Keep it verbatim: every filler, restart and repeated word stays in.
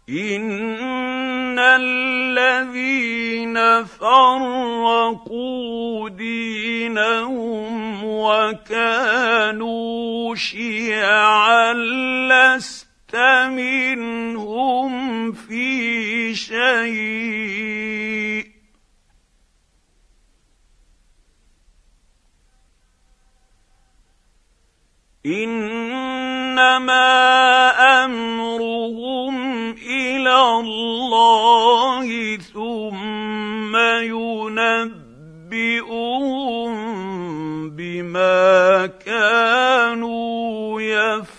إِنَّ الَّذِينَ فَرَّقُوا دِينَهُمْ وَكَانُوا شِيَعًا لَّسْتَ مِنْهُمْ فِي شَيْءٍ ۚ إِنَّمَا أَمْرُهُمْ إِلَى اللَّهِ ثُمَّ يُنَبِّئُهُم بِمَا كَانُوا يَفْعَلُونَ.